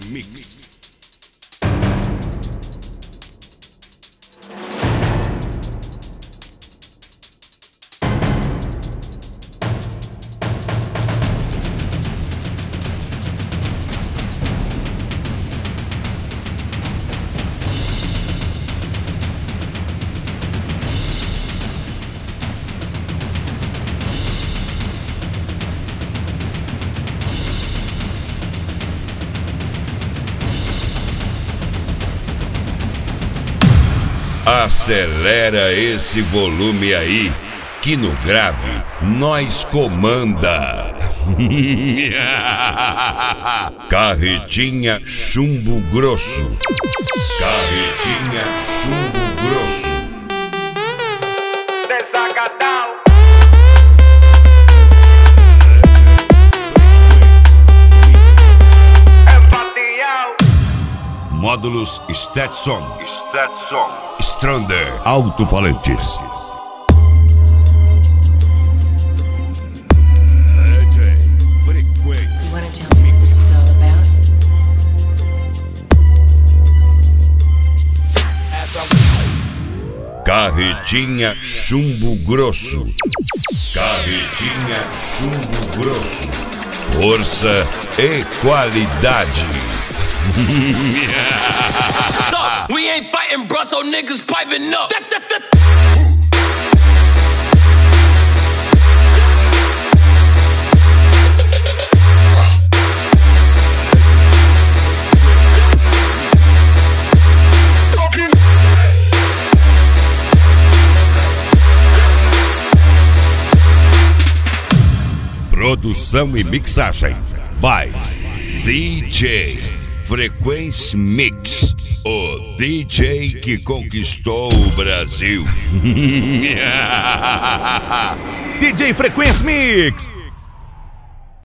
Mix. Acelera esse volume aí, que no grave nós comanda. Carretinha Chumbo Grosso. Carretinha Chumbo Grosso. Desagadão. Empatião. Módulos Stetson. Strander Alto-Falantes. You wanna tell me what this is all about? Carretinha Chumbo Grosso. Carretinha Chumbo Grosso. Força e qualidade. We ain't fighting, bro, so niggas piping up. Produção e mixagem by DJ Frequency Mix, o DJ que conquistou o Brasil. DJ Frequency Mix.